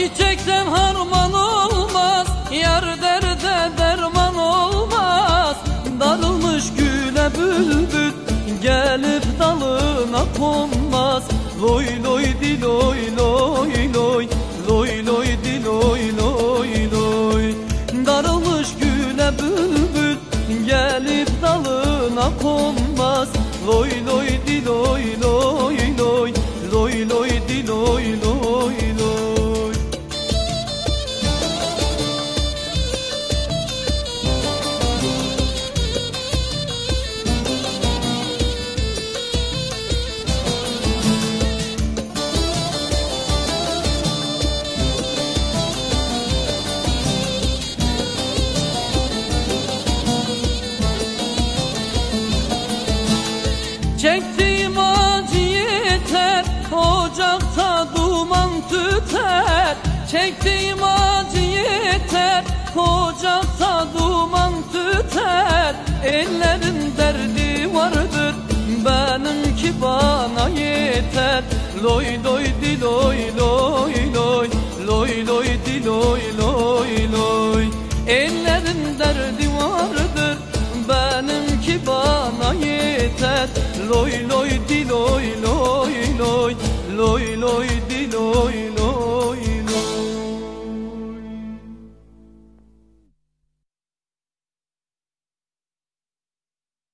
çiçekten harman olmaz, yar derde derman olmaz. Darılmış güle bülbül gelip dalına konmaz. Loy loy di loy loy loy, loy loy di loy loy loy. Darılmış güle bülbül gelip dalına konmaz. Loy loy di loy loy loy, loy loy di loy loy loy. Çektiğim acı yeter, ocakta duman tüter. Çektiğim acı yeter, ocakta duman tüter. Ellerin derdi vardır, benimki bana yeter. Loy loy di loy loy loy, loy loy di loy loy loy. Ellerin derdi vardır, benimki bana yeter. Loy loy di loy loy loy, loy loy di loy loy.